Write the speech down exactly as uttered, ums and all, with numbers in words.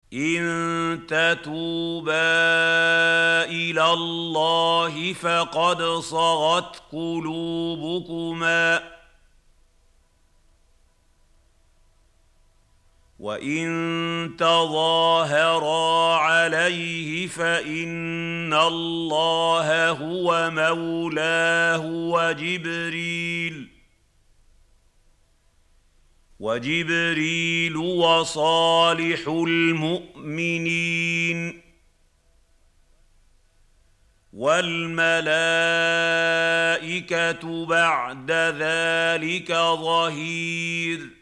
إن تتوبا إلى الله فقد صغت قلوبكما وإن تظاهرا عليه فإن الله هو مولاه وجبريل وجبريل وصالح المؤمنين والملائكة بعد ذلك ظهير.